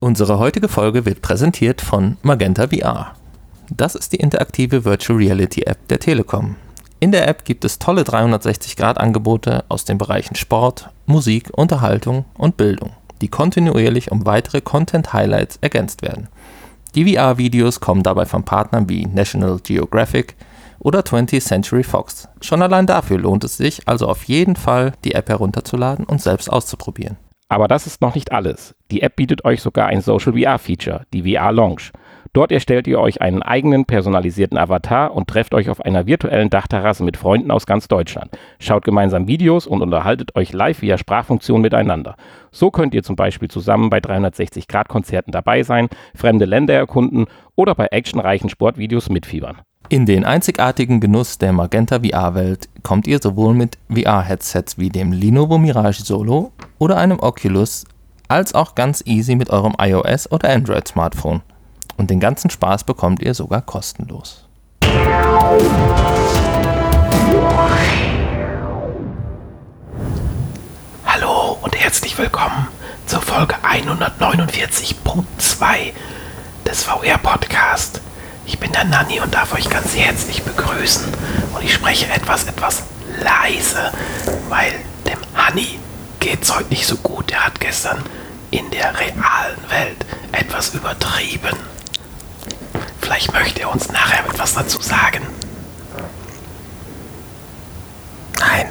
Unsere heutige Folge wird präsentiert von Magenta VR. Das ist die interaktive Virtual Reality App der Telekom. In der App gibt es tolle 360-Grad-Angebote aus den Bereichen Sport, Musik, Unterhaltung und Bildung, die kontinuierlich um weitere Content-Highlights ergänzt werden. Die VR-Videos kommen dabei von Partnern wie National Geographic oder 20th Century Fox. Schon allein dafür lohnt es sich also auf jeden Fall, die App herunterzuladen und selbst auszuprobieren. Aber das ist noch nicht alles. Die App bietet euch sogar ein Social VR-Feature, die VR Lounge. Dort erstellt ihr euch einen eigenen personalisierten Avatar und trefft euch auf einer virtuellen Dachterrasse mit Freunden aus ganz Deutschland. Schaut gemeinsam Videos und unterhaltet euch live via Sprachfunktion miteinander. So könnt ihr zum Beispiel zusammen bei 360-Grad-Konzerten dabei sein, fremde Länder erkunden oder bei actionreichen Sportvideos mitfiebern. In den einzigartigen Genuss der Magenta VR-Welt kommt ihr sowohl mit VR-Headsets wie dem Lenovo Mirage Solo oder einem Oculus, als auch ganz easy mit eurem iOS- oder Android-Smartphone. Und den ganzen Spaß bekommt ihr sogar kostenlos. Hallo und herzlich willkommen zur Folge 149.2 des VR-Podcast. Ich bin der Nanni und darf euch ganz herzlich begrüßen. Und ich spreche etwas leise, weil dem Hanni geht's heute nicht so gut. Er hat gestern in der realen Welt etwas übertrieben. Vielleicht möchte er uns nachher etwas dazu sagen. Nein.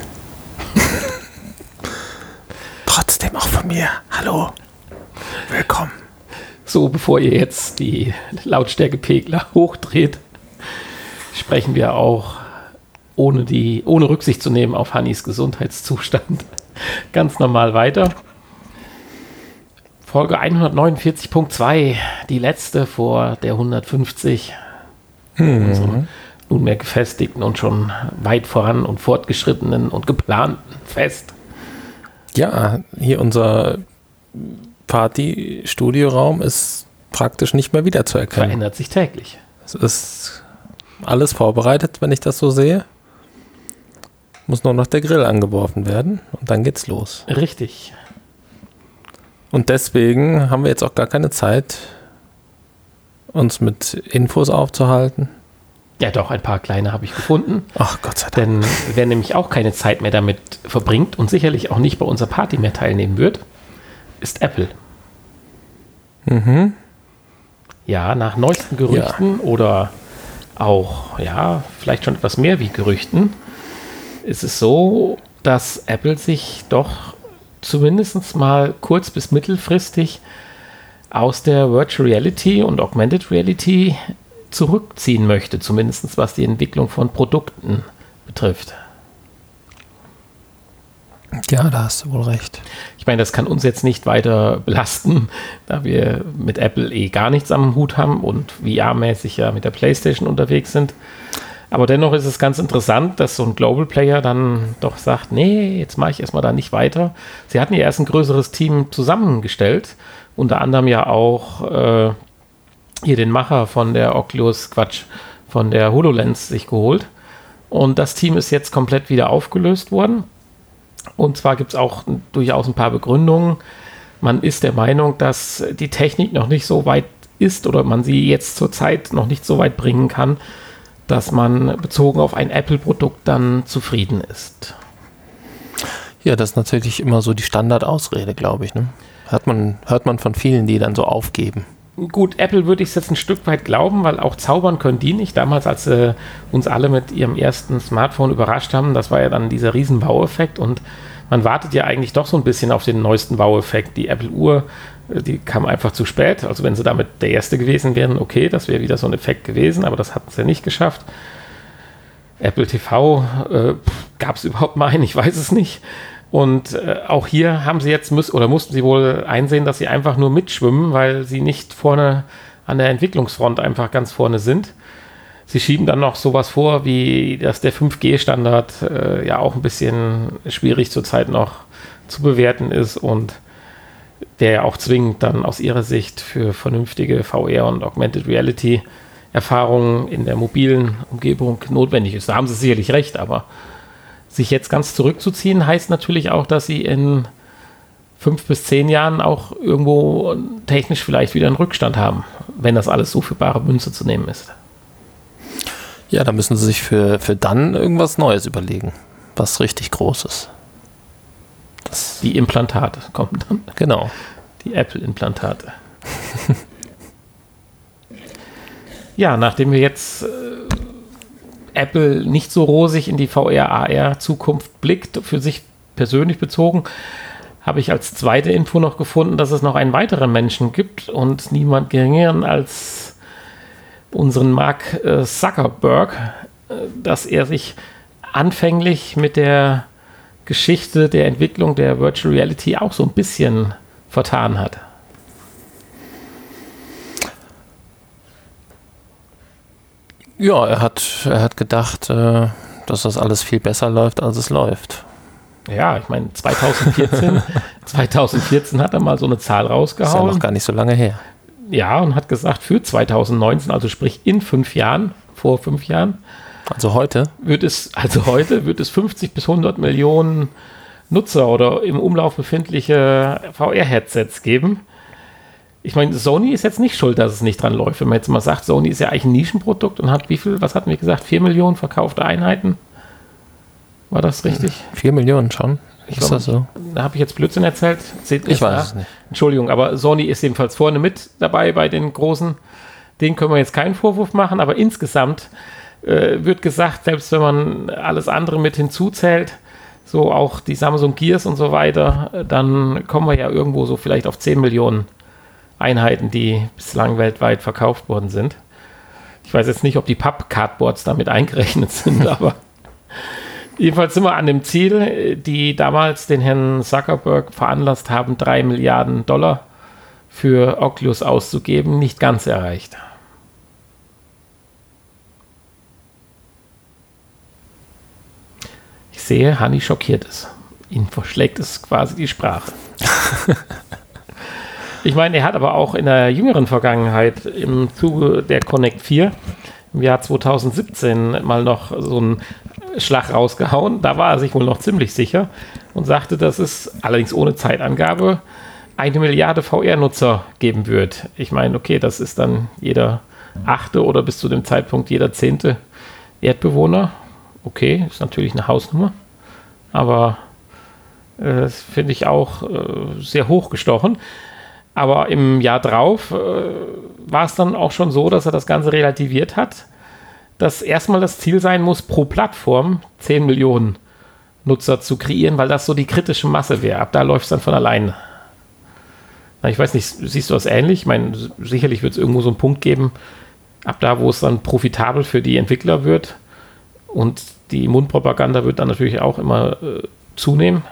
Trotzdem auch von mir. Hallo. Willkommen. So, bevor ihr jetzt die Lautstärkepegler hochdreht, sprechen wir auch, ohne Rücksicht zu nehmen auf Hannis Gesundheitszustand, ganz normal weiter. Folge 149.2, die letzte vor der 150, unserem nunmehr gefestigten und schon weit voran und fortgeschrittenen und geplanten Fest. Ja, hier unser Party-Studioraum ist praktisch nicht mehr wiederzuerkennen. Verändert sich täglich. Es ist alles vorbereitet, wenn ich das so sehe. Muss nur noch der Grill angeworfen werden und dann geht's los. Richtig. Und deswegen haben wir jetzt auch gar keine Zeit, uns mit Infos aufzuhalten. Ja doch, ein paar kleine habe ich gefunden. Ach Gott sei Dank. Denn wer nämlich auch keine Zeit mehr damit verbringt und sicherlich auch nicht bei unserer Party mehr teilnehmen wird, ist Apple. Mhm. Ja, nach neuesten Gerüchten oder auch, ja, vielleicht schon etwas mehr wie Gerüchten, ist es so, dass Apple sich doch zumindest mal kurz- bis mittelfristig aus der Virtual Reality und Augmented Reality zurückziehen möchte, zumindest was die Entwicklung von Produkten betrifft. Ja, da hast du wohl recht. Ich meine, das kann uns jetzt nicht weiter belasten, da wir mit Apple gar nichts am Hut haben und VR-mäßig ja mit der PlayStation unterwegs sind. Aber dennoch ist es ganz interessant, dass so ein Global Player dann doch sagt, nee, jetzt mache ich erstmal da nicht weiter. Sie hatten ja erst ein größeres Team zusammengestellt, unter anderem ja auch hier den Macher von der von der HoloLens sich geholt. Und das Team ist jetzt komplett wieder aufgelöst worden. Und zwar gibt es auch durchaus ein paar Begründungen. Man ist der Meinung, dass die Technik noch nicht so weit ist oder man sie jetzt zurzeit noch nicht so weit bringen kann, dass man bezogen auf ein Apple-Produkt dann zufrieden ist. Ja, das ist natürlich immer so die Standardausrede, glaube ich. Ne? Hört man von vielen, die dann so aufgeben. Gut, Apple würde ich es jetzt ein Stück weit glauben, weil auch zaubern können die nicht. Damals, als sie uns alle mit ihrem ersten Smartphone überrascht haben, das war ja dann dieser riesen Wow-Effekt und man wartet ja eigentlich doch so ein bisschen auf den neuesten Wow-Effekt. Die Apple-Uhr, die kam einfach zu spät. Also wenn sie damit der Erste gewesen wären, okay, das wäre wieder so ein Effekt gewesen, aber das hatten sie nicht geschafft. Apple TV, gab es überhaupt mal einen? Ich weiß es nicht. Und auch hier haben sie jetzt mussten sie wohl einsehen, dass sie einfach nur mitschwimmen, weil sie nicht vorne an der Entwicklungsfront einfach ganz vorne sind. Sie schieben dann noch sowas vor, wie dass der 5G-Standard ja auch ein bisschen schwierig zurzeit noch zu bewerten ist und der ja auch zwingend dann aus ihrer Sicht für vernünftige VR und Augmented Reality Erfahrungen in der mobilen Umgebung notwendig ist. Da haben sie sicherlich recht, aber sich jetzt ganz zurückzuziehen, heißt natürlich auch, dass sie in 5 bis 10 Jahren auch irgendwo technisch vielleicht wieder einen Rückstand haben, wenn das alles so für bare Münze zu nehmen ist. Ja, da müssen sie sich für dann irgendwas Neues überlegen, was richtig Großes. Die Implantate kommen dann. Genau. Die Apple-Implantate. Ja, nachdem wir jetzt Apple nicht so rosig in die VR-AR-Zukunft blickt, für sich persönlich bezogen, habe ich als zweite Info noch gefunden, dass es noch einen weiteren Menschen gibt und niemand geringeren als unseren Mark Zuckerberg, dass er sich anfänglich mit der Geschichte der Entwicklung der Virtual Reality auch so ein bisschen vertan hat. Ja, er hat gedacht, dass das alles viel besser läuft, als es läuft. Ja, ich meine, 2014 hat er mal so eine Zahl rausgehauen. Ist ja noch gar nicht so lange her. Ja, und hat gesagt, für 2019, also sprich in 5 Jahren, vor 5 Jahren, Also heute wird es 50 bis 100 Millionen Nutzer oder im Umlauf befindliche VR-Headsets geben. Ich meine, Sony ist jetzt nicht schuld, dass es nicht dran läuft. Wenn man jetzt mal sagt, Sony ist ja eigentlich ein Nischenprodukt und hat was hatten wir gesagt, 4 Millionen verkaufte Einheiten? War das richtig? 4 Millionen schon. Ist das so? Da habe ich jetzt Blödsinn erzählt. Ich weiß es nicht. Entschuldigung, aber Sony ist jedenfalls vorne mit dabei bei den Großen. Denen können wir jetzt keinen Vorwurf machen, aber insgesamt wird gesagt, selbst wenn man alles andere mit hinzuzählt, so auch die Samsung Gears und so weiter, dann kommen wir ja irgendwo so vielleicht auf 10 Millionen Einheiten, die bislang weltweit verkauft worden sind. Ich weiß jetzt nicht, ob die Papp-Cardboards damit eingerechnet sind, aber jedenfalls sind wir an dem Ziel, die damals den Herrn Zuckerberg veranlasst haben, $3 Milliarden für Oculus auszugeben, nicht ganz erreicht. Ich sehe, Hanni schockiert ist. Ihn verschlägt es quasi die Sprache. Ich meine, er hat aber auch in der jüngeren Vergangenheit im Zuge der Connect 4 im Jahr 2017 mal noch so einen Schlag rausgehauen. Da war er sich wohl noch ziemlich sicher und sagte, dass es allerdings ohne Zeitangabe 1 Milliarde VR-Nutzer geben wird. Ich meine, okay, das ist dann jeder 8. oder bis zu dem Zeitpunkt jeder 10. Erdbewohner. Okay, ist natürlich eine Hausnummer, aber das finde ich auch sehr hochgestochen. Aber im Jahr drauf war es dann auch schon so, dass er das Ganze relativiert hat, dass erstmal das Ziel sein muss, pro Plattform 10 Millionen Nutzer zu kreieren, weil das so die kritische Masse wäre. Ab da läuft es dann von alleine. Na, ich weiß nicht, siehst du das ähnlich? Ich meine, sicherlich wird es irgendwo so einen Punkt geben, ab da, wo es dann profitabel für die Entwickler wird und die Mundpropaganda wird dann natürlich auch immer zunehmen.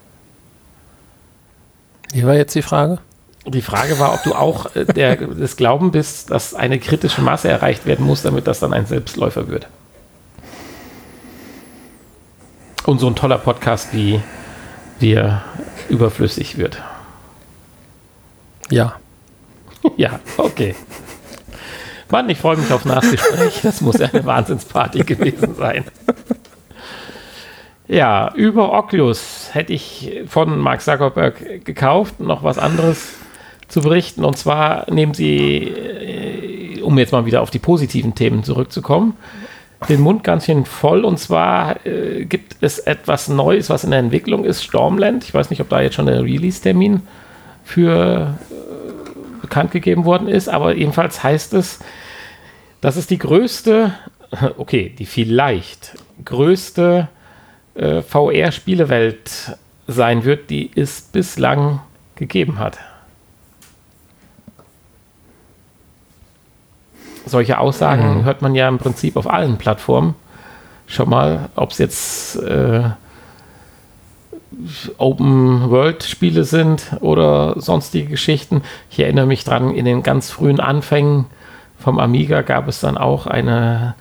Wie war jetzt die Frage? Die Frage war, ob du auch des Glauben bist, dass eine kritische Masse erreicht werden muss, damit das dann ein Selbstläufer wird. Und so ein toller Podcast wie wir überflüssig wird. Ja. Ja, okay. Mann, ich freue mich auf Nachgespräch. Das muss ja eine Wahnsinnsparty gewesen sein. Ja, über Oculus hätte ich von Mark Zuckerberg gekauft, noch was anderes zu berichten. Und zwar nehmen sie, um jetzt mal wieder auf die positiven Themen zurückzukommen, den Mund ganz schön voll. Und zwar gibt es etwas Neues, was in der Entwicklung ist, Stormland. Ich weiß nicht, ob da jetzt schon der Release-Termin für bekannt gegeben worden ist, aber jedenfalls heißt es, dass es die die vielleicht größte VR-Spielewelt sein wird, die es bislang gegeben hat. Solche Aussagen hört man ja im Prinzip auf allen Plattformen schon mal, ob es jetzt Open-World-Spiele sind oder sonstige Geschichten. Ich erinnere mich dran, in den ganz frühen Anfängen vom Amiga gab es dann auch eine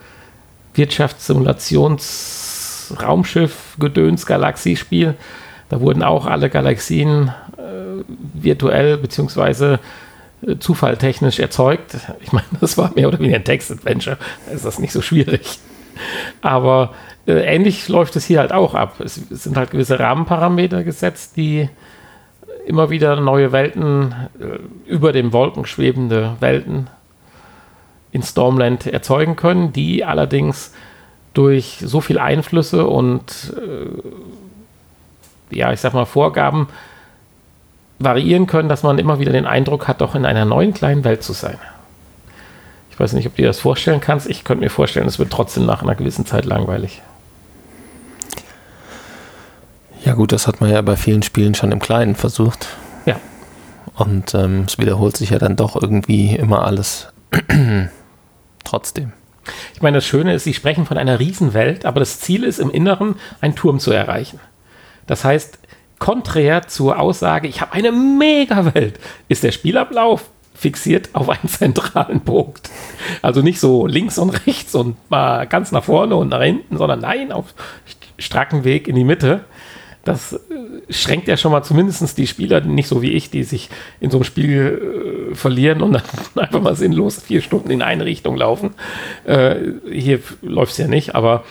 Wirtschaftssimulations-Raumschiff-Gedöns-Galaxiespiel. Da wurden auch alle Galaxien virtuell bzw. zufalltechnisch erzeugt. Ich meine, das war mehr oder weniger ein Text-Adventure. Da ist das nicht so schwierig. Aber ähnlich läuft es hier halt auch ab. Es sind halt gewisse Rahmenparameter gesetzt, die immer wieder neue Welten, über den Wolken schwebende Welten in Stormland erzeugen können, die allerdings durch so viel Einflüsse und ich sag mal Vorgaben variieren können, dass man immer wieder den Eindruck hat, doch in einer neuen kleinen Welt zu sein. Ich weiß nicht, ob du dir das vorstellen kannst. Ich könnte mir vorstellen, es wird trotzdem nach einer gewissen Zeit langweilig. Ja gut, das hat man ja bei vielen Spielen schon im Kleinen versucht. Ja. Und es wiederholt sich ja dann doch irgendwie immer alles trotzdem. Ich meine, das Schöne ist, sie sprechen von einer Riesenwelt, aber das Ziel ist im Inneren, einen Turm zu erreichen. Das heißt, konträr zur Aussage, ich habe eine Mega-Welt, ist der Spielablauf fixiert auf einen zentralen Punkt. Also nicht so links und rechts und mal ganz nach vorne und nach hinten, sondern nein, auf stracken Weg in die Mitte. Das schränkt ja schon mal zumindest die Spieler, nicht so wie ich, die sich in so einem Spiel verlieren und dann einfach mal sinnlos 4 Stunden in eine Richtung laufen. Hier läuft es ja nicht, aber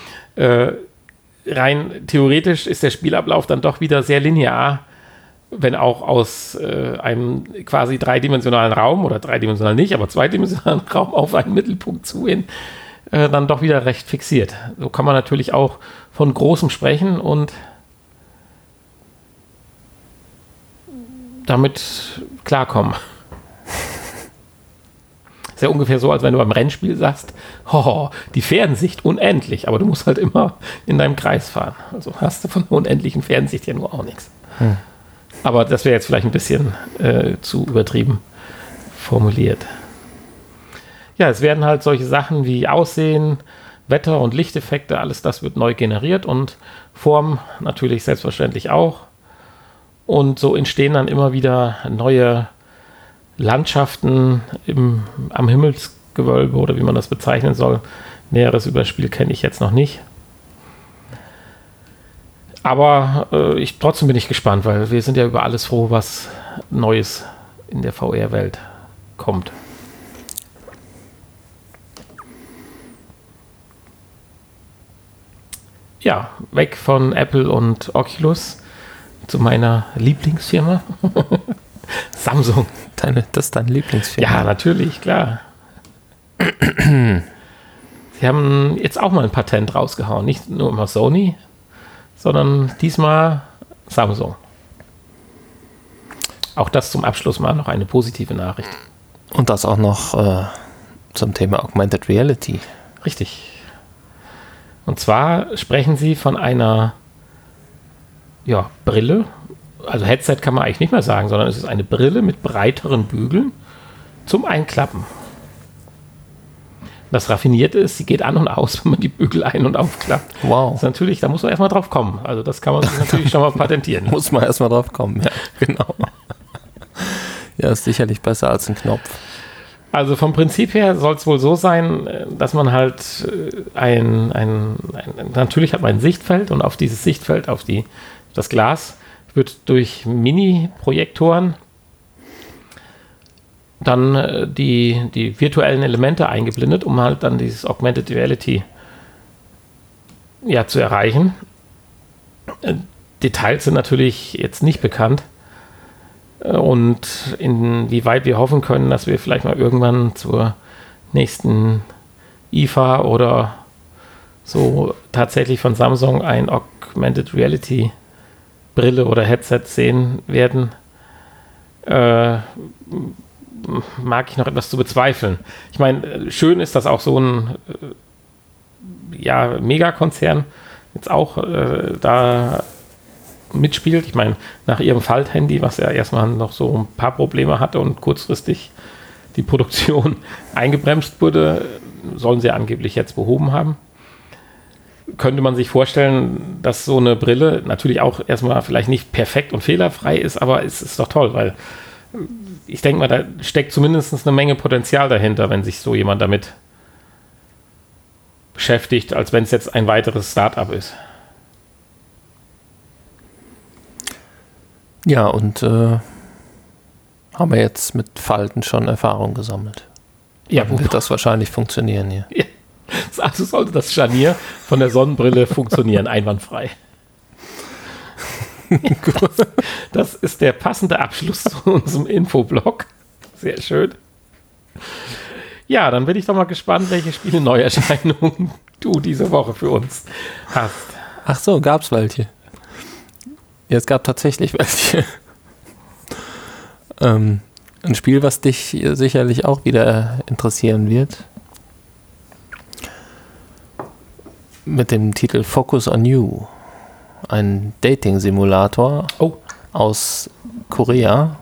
rein theoretisch ist der Spielablauf dann doch wieder sehr linear, wenn auch aus einem quasi dreidimensionalen Raum oder dreidimensional nicht, aber zweidimensionalen Raum auf einen Mittelpunkt zu hin, dann doch wieder recht fixiert. So kann man natürlich auch von Großem sprechen und damit klarkommen. Ist ja ungefähr so, als wenn du beim Rennspiel sagst, die Fernsicht unendlich, aber du musst halt immer in deinem Kreis fahren. Also hast du von der unendlichen Fernsicht ja nur auch nichts. Aber das wäre jetzt vielleicht ein bisschen zu übertrieben formuliert. Ja, es werden halt solche Sachen wie Aussehen, Wetter- und Lichteffekte, alles das wird neu generiert und Form natürlich selbstverständlich auch. Und so entstehen dann immer wieder neue Landschaften am Himmelsgewölbe oder wie man das bezeichnen soll. Näheres über das Spiel kenne ich jetzt noch nicht. Aber trotzdem bin ich gespannt, weil wir sind ja über alles froh, was Neues in der VR-Welt kommt. Ja, weg von Apple und Oculus zu meiner Lieblingsfirma. Samsung. Das ist deine Lieblingsfirma? Ja, natürlich, klar. Sie haben jetzt auch mal ein Patent rausgehauen. Nicht nur immer Sony, sondern diesmal Samsung. Auch das zum Abschluss mal noch eine positive Nachricht. Und das auch noch zum Thema Augmented Reality. Richtig. Und zwar sprechen sie von einer Brille. Also Headset kann man eigentlich nicht mehr sagen, sondern es ist eine Brille mit breiteren Bügeln zum Einklappen. Das Raffinierte ist, sie geht an und aus, wenn man die Bügel ein- und aufklappt. Wow. Das ist natürlich, da muss man erstmal drauf kommen. Also das kann man sich natürlich schon mal patentieren. Muss man erstmal drauf kommen, ja, genau. Ja, ist sicherlich besser als ein Knopf. Also vom Prinzip her soll es wohl so sein, dass man halt natürlich hat man ein Sichtfeld und auf dieses Sichtfeld, auf das Glas, wird durch Mini-Projektoren dann die virtuellen Elemente eingeblendet, um halt dann dieses Augmented Reality zu erreichen. Details sind natürlich jetzt nicht bekannt. Und inwieweit wir hoffen können, dass wir vielleicht mal irgendwann zur nächsten IFA oder so tatsächlich von Samsung ein Augmented Reality Brille oder Headset sehen werden, mag ich noch etwas zu bezweifeln. Ich meine, schön ist, dass auch so ein Megakonzern jetzt auch da mitspielt. Ich meine, nach ihrem Falthandy, was ja erstmal noch so ein paar Probleme hatte und kurzfristig die Produktion eingebremst wurde, sollen sie angeblich jetzt behoben haben. Könnte man sich vorstellen, dass so eine Brille natürlich auch erstmal vielleicht nicht perfekt und fehlerfrei ist, aber es ist doch toll, weil ich denke mal, da steckt zumindest eine Menge Potenzial dahinter, wenn sich so jemand damit beschäftigt, als wenn es jetzt ein weiteres Start-up ist. Ja, und haben wir jetzt mit Falten schon Erfahrung gesammelt. Ja, dann wird das wahrscheinlich funktionieren hier. Ja. Also sollte das Scharnier von der Sonnenbrille funktionieren, einwandfrei. Das ist der passende Abschluss zu unserem Infoblog. Sehr schön. Ja, dann bin ich doch mal gespannt, welche Spiele-Neuerscheinungen du diese Woche für uns hast. Ach so, gab's welche? Ja, es gab tatsächlich welche. Ein Spiel, was dich sicherlich auch wieder interessieren wird. Mit dem Titel Focus on You. Ein Dating-Simulator aus Korea.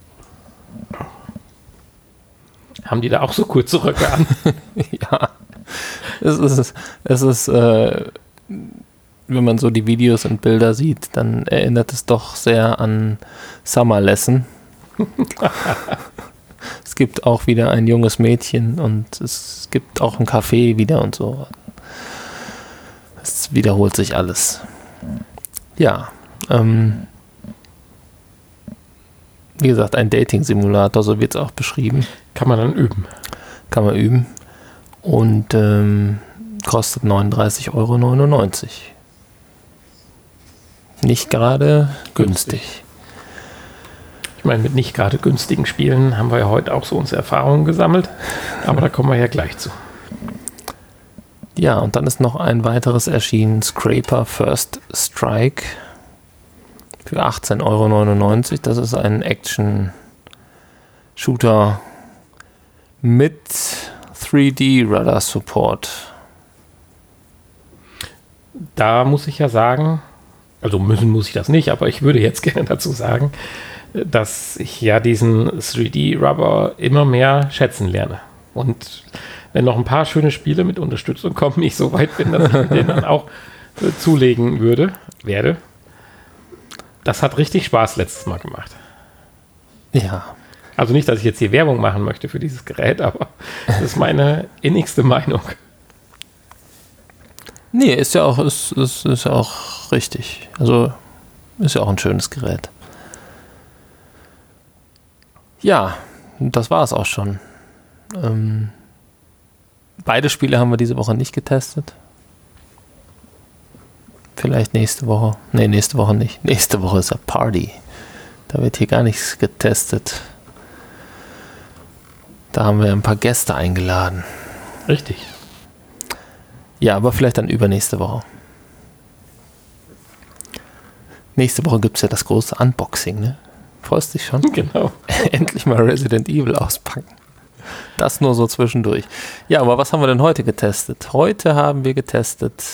Haben die da auch so kurze Röcke an? Ja. Es ist wenn man so die Videos und Bilder sieht, dann erinnert es doch sehr an Summer Lesson. Es gibt auch wieder ein junges Mädchen und es gibt auch ein Café wieder und so. Es wiederholt sich alles. Ja. Wie gesagt, ein Dating-Simulator, so wird es auch beschrieben. Kann man dann üben. Kann man üben. Und kostet 39,99 €. Nicht gerade günstig. Ich meine, mit nicht gerade günstigen Spielen haben wir ja heute auch so unsere Erfahrungen gesammelt. Aber da kommen wir ja gleich zu. Ja, und dann ist noch ein weiteres erschienen, Scraper First Strike für 18,99 €. Das ist ein Action-Shooter mit 3D-Rudder-Support. Da muss ich ja sagen, also muss ich das nicht, aber ich würde jetzt gerne dazu sagen, dass ich ja diesen 3D-Rubber immer mehr schätzen lerne. Und wenn noch ein paar schöne Spiele mit Unterstützung kommen, ich so weit bin, dass ich mir den dann auch zulegen werde. Das hat richtig Spaß letztes Mal gemacht. Ja. Also nicht, dass ich jetzt hier Werbung machen möchte für dieses Gerät, aber das ist meine innigste Meinung. Nee, ist ja auch richtig. Also ist ja auch ein schönes Gerät. Ja, das war es auch schon. Beide Spiele haben wir diese Woche nicht getestet. Vielleicht nächste Woche. Nee, nächste Woche nicht. Nächste Woche ist ja Party. Da wird hier gar nichts getestet. Da haben wir ein paar Gäste eingeladen. Richtig. Ja, aber vielleicht dann übernächste Woche. Nächste Woche gibt es ja das große Unboxing, ne? Freust dich schon? Genau. Endlich mal Resident Evil auspacken. Das nur so zwischendurch. Ja, aber was haben wir denn heute getestet? Heute haben wir getestet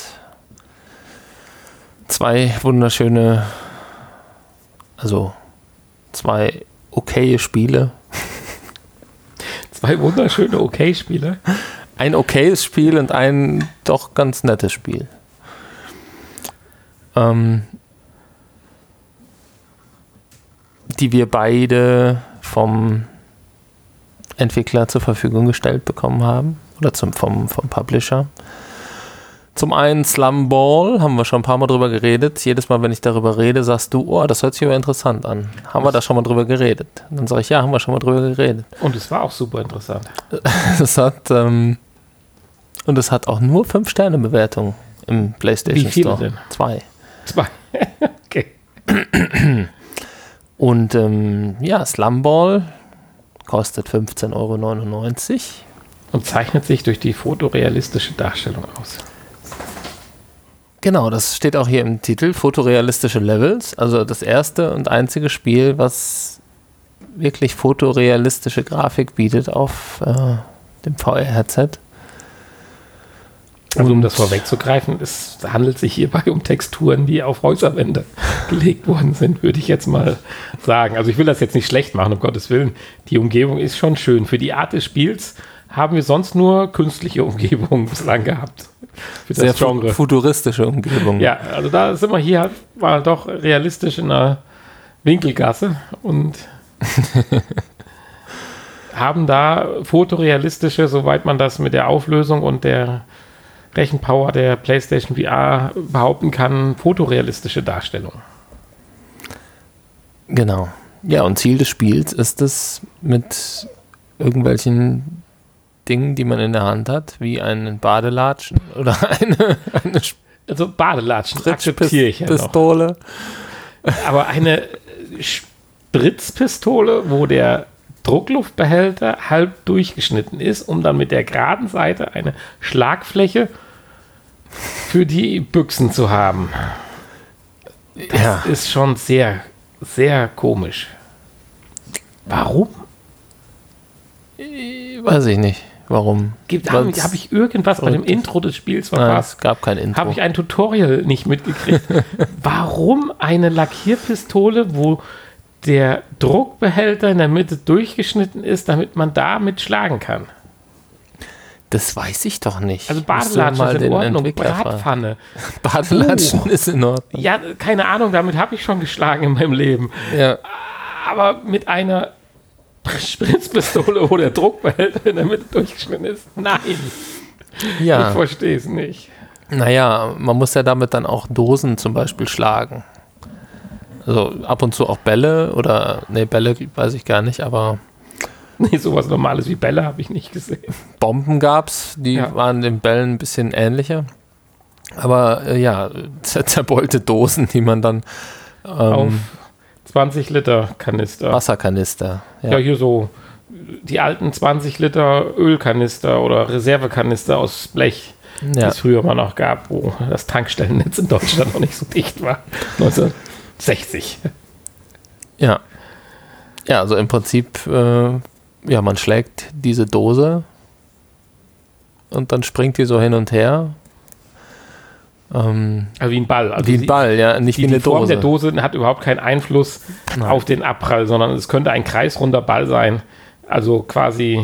zwei wunderschöne, also zwei okaye Spiele. Zwei wunderschöne Okay-Spiele. Ein okayes Spiel und ein doch ganz nettes Spiel. Die wir beide vom Entwickler zur Verfügung gestellt bekommen haben. Oder vom Publisher. Zum einen Slum Ball, haben wir schon ein paar Mal drüber geredet. Jedes Mal, wenn ich darüber rede, sagst du, oh, das hört sich aber interessant an. Haben wir da schon mal drüber geredet? Und dann sage ich, ja, haben wir schon mal drüber geredet. Und es war auch super interessant. Es hat auch nur 5-Sterne-Bewertungen im PlayStation Wie viele Store. denn? 2. Okay. Und ja, Slum Ball kostet 15,99 € Und zeichnet sich durch die fotorealistische Darstellung aus. Genau, das steht auch hier im Titel, fotorealistische Levels, also das erste und einzige Spiel, was wirklich fotorealistische Grafik bietet auf dem VR-Headset. Also um das vorwegzugreifen, es handelt sich hierbei um Texturen, die auf Häuserwände gelegt worden sind, würde ich jetzt mal sagen. Also ich will das jetzt nicht schlecht machen, um Gottes Willen. Die Umgebung ist schon schön. Für die Art des Spiels haben wir sonst nur künstliche Umgebungen bislang gehabt. Für das Sehr Genre. futuristische Umgebung. Ja, also da sind wir hier, war doch realistisch in einer Winkelgasse und haben da fotorealistische, soweit man das mit der Auflösung und der Rechenpower der PlayStation VR behaupten kann, fotorealistische Darstellung. Genau. Ja, und Ziel des Spiels ist es, mit irgendwelchen Dingen, die man in der Hand hat, wie einen Badelatschen oder eine Also Badelatschen akzeptiere ich ja noch. Pistole, Aber eine Spritzpistole, wo der Druckluftbehälter halb durchgeschnitten ist, um dann mit der geraden Seite eine Schlagfläche für die Büchsen zu haben. Das ist schon sehr, sehr komisch. Warum? Weiß ich nicht. Warum? Habe ich irgendwas bei dem Intro des Spiels verpasst? Nein, es gab kein Intro. Habe ich ein Tutorial nicht mitgekriegt? Warum eine Lackierpistole, wo der Druckbehälter in der Mitte durchgeschnitten ist, damit man damit schlagen kann? Das weiß ich doch nicht. Also Badelatschen ist in Ordnung, Bratpfanne. Badelatschen ist in Ordnung. Ja, keine Ahnung, damit habe ich schon geschlagen in meinem Leben. Ja. Aber mit einer Spritzpistole, wo der Druckbehälter in der Mitte durchgeschnitten ist? Nein. Ja. Ich verstehe es nicht. Naja, man muss ja damit dann auch Dosen zum Beispiel schlagen. Also ab und zu auch Bälle oder, ne, Bälle weiß ich gar nicht, aber Nee, sowas Normales wie Bälle habe ich nicht gesehen. Bomben gab's, die waren den Bällen ein bisschen ähnlicher. Aber zerbeulte Dosen, die man dann auf 20 Liter Kanister. Wasserkanister. Ja, hier so die alten 20 Liter Ölkanister oder Reservekanister aus Blech, die es früher mal noch gab, wo das Tankstellennetz in Deutschland noch nicht so dicht war. 1960. Ja. Ja, also im Prinzip, man schlägt diese Dose und dann springt die so hin und her. Also wie ein Ball. Also wie ein Ball, ja, nicht wie eine Dose. Die Form der Dose hat überhaupt keinen Einfluss auf den Abprall, sondern es könnte ein kreisrunder Ball sein. Also quasi,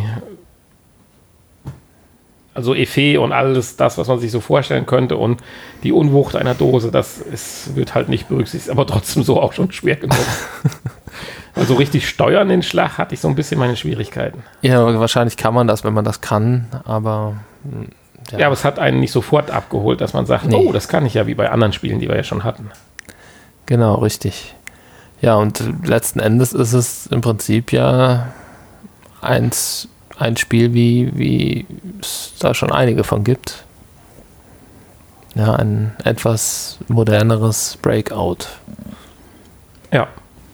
also Effet und alles das, was man sich so vorstellen könnte und die Unwucht einer Dose, wird halt nicht berücksichtigt, aber trotzdem so auch schon schwer genug. Also richtig steuern den Schlag hatte ich so ein bisschen meine Schwierigkeiten. Ja, wahrscheinlich kann man das, wenn man das kann, aber ja, aber es hat einen nicht sofort abgeholt, dass man sagt, oh, das kann ich ja, wie bei anderen Spielen, die wir ja schon hatten. Genau, richtig. Ja, und letzten Endes ist es im Prinzip ja ein Spiel, wie es da schon einige von gibt. Ja, ein etwas moderneres Breakout. Ja.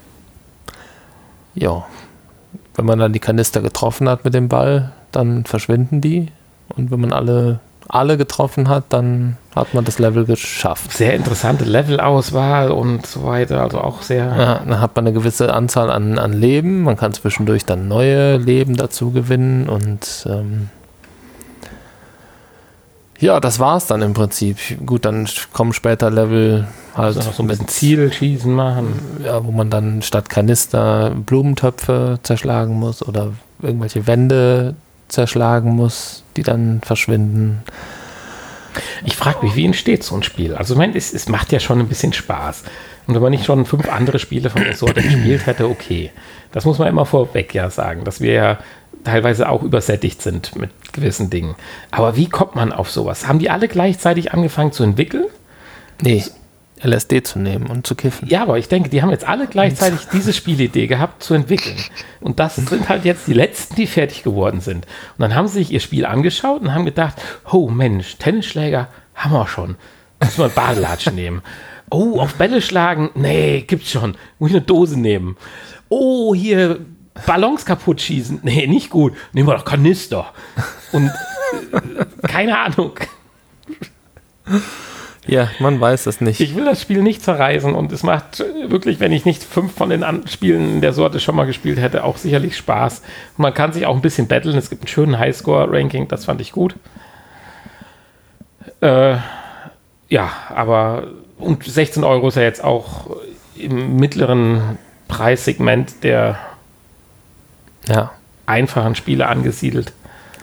Ja. Wenn man dann die Kanister getroffen hat mit dem Ball, dann verschwinden die. Und wenn man alle getroffen hat, dann hat man das Level geschafft. Sehr interessante Levelauswahl und so weiter, also auch sehr... Ja, dann hat man eine gewisse Anzahl an Leben, man kann zwischendurch dann neue Leben dazu gewinnen und das war's dann im Prinzip. Gut, dann kommen später Level halt also so ein bisschen Zielschießen machen. Ja, wo man dann statt Kanister Blumentöpfe zerschlagen muss oder irgendwelche Wände zerschlagen muss, die dann verschwinden. Ich frage mich, wie entsteht so ein Spiel? Also ich meine, es macht ja schon ein bisschen Spaß. Und wenn man nicht schon 5 andere Spiele von der Sorte gespielt hätte, okay. Das muss man immer vorweg sagen, dass wir ja teilweise auch übersättigt sind mit gewissen Dingen. Aber wie kommt man auf sowas? Haben die alle gleichzeitig angefangen zu entwickeln? Nee, LSD zu nehmen und zu kiffen. Ja, aber ich denke, die haben jetzt alle gleichzeitig diese Spielidee gehabt, zu entwickeln. Und das sind halt jetzt die letzten, die fertig geworden sind. Und dann haben sie sich ihr Spiel angeschaut und haben gedacht, oh Mensch, Tennisschläger haben wir schon. Müssen wir Badelatschen nehmen. Oh, auf Bälle schlagen? Nee, gibt's schon. Muss ich eine Dose nehmen. Oh, hier Ballons kaputt schießen? Nee, nicht gut. Nehmen wir doch Kanister. Und keine Ahnung. Ja, man weiß es nicht. Ich will das Spiel nicht zerreißen und es macht wirklich, wenn ich nicht 5 von den Spielen der Sorte schon mal gespielt hätte, auch sicherlich Spaß. Und man kann sich auch ein bisschen battlen. Es gibt einen schönen Highscore-Ranking, das fand ich gut. Aber und 16 € ist ja jetzt auch im mittleren Preissegment der einfachen Spiele angesiedelt.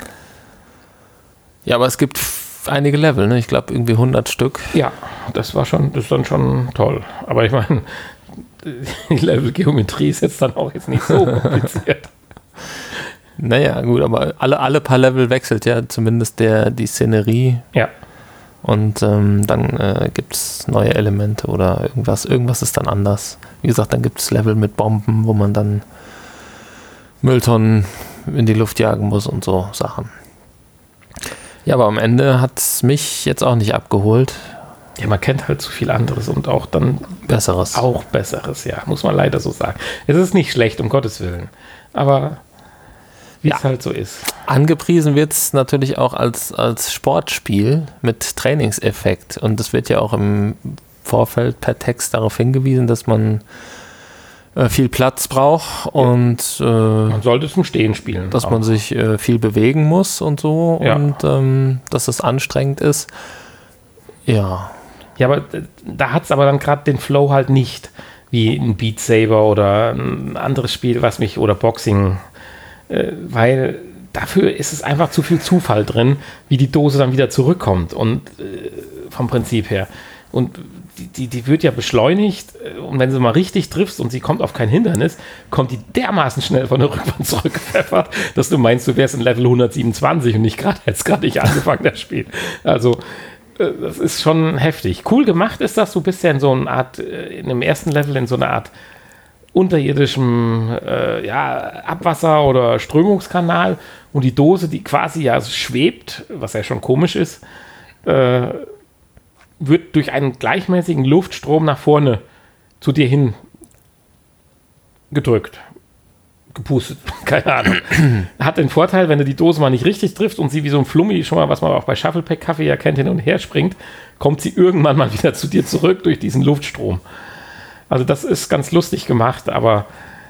Ja, aber es gibt einige Level, ne? Ich glaube irgendwie 100 Stück. Ja, das ist dann schon toll. Aber ich meine, die Levelgeometrie ist jetzt dann auch jetzt nicht so kompliziert. Naja, gut, aber alle paar Level wechselt ja zumindest die Szenerie. Ja. Und dann gibt es neue Elemente oder irgendwas. Irgendwas ist dann anders. Wie gesagt, dann gibt es Level mit Bomben, wo man dann Mülltonnen in die Luft jagen muss und so Sachen. Ja, aber am Ende hat es mich jetzt auch nicht abgeholt. Ja, man kennt halt zu viel anderes und auch dann Besseres. Auch Besseres, ja, muss man leider so sagen. Es ist nicht schlecht, um Gottes Willen, aber wie es halt so ist. Angepriesen wird es natürlich auch als Sportspiel mit Trainingseffekt und es wird ja auch im Vorfeld per Text darauf hingewiesen, dass man viel Platz braucht und man sollte es im Stehen spielen. Dass man sich viel bewegen muss und so und dass es anstrengend ist. Ja. Ja, aber da hat es aber dann gerade den Flow halt nicht, wie ein Beat Saber oder ein anderes Spiel, oder Boxing, weil dafür ist es einfach zu viel Zufall drin, wie die Dose dann wieder zurückkommt und vom Prinzip her. Und die wird ja beschleunigt und wenn sie mal richtig triffst und sie kommt auf kein Hindernis, kommt die dermaßen schnell von der Rückwand zurückgepfeffert, dass du meinst, du wärst in Level 127 und hättest gerade nicht angefangen, das Spiel. Also das ist schon heftig. Cool gemacht ist das, du bist ja in so einer Art, in dem ersten Level in so einer Art unterirdischem Abwasser- oder Strömungskanal und die Dose, die quasi ja schwebt, was ja schon komisch ist, wird durch einen gleichmäßigen Luftstrom nach vorne zu dir hin gedrückt. Gepustet, keine Ahnung. Hat den Vorteil, wenn du die Dose mal nicht richtig triffst und sie wie so ein Flummi, schon mal, was man auch bei Shufflepack-Kaffee ja kennt, hin und her springt, kommt sie irgendwann mal wieder zu dir zurück durch diesen Luftstrom. Also das ist ganz lustig gemacht, aber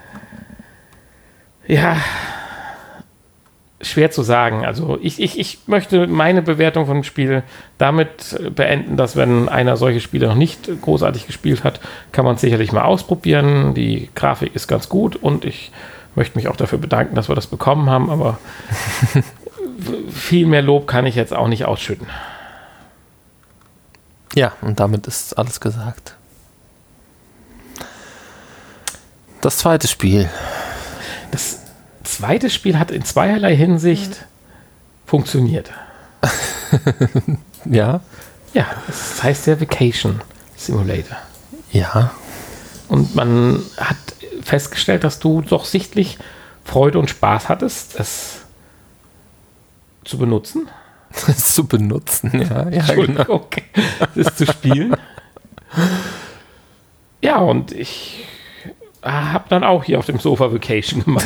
ja, schwer zu sagen. Also ich möchte meine Bewertung von dem Spiel damit beenden, dass wenn einer solche Spiele noch nicht großartig gespielt hat, kann man es sicherlich mal ausprobieren. Die Grafik ist ganz gut und ich möchte mich auch dafür bedanken, dass wir das bekommen haben, aber viel mehr Lob kann ich jetzt auch nicht ausschütten. Ja, und damit ist alles gesagt. Das zweite Spiel. Das zweite Spiel hat in zweierlei Hinsicht funktioniert. Ja? Ja, das heißt ja Vacation Simulator. Ja. Und man hat festgestellt, dass du doch sichtlich Freude und Spaß hattest, es zu benutzen. Das zu benutzen, ja. Entschuldigung, genau. Das zu spielen. Ja, und ich habe dann auch hier auf dem Sofa Vacation gemacht.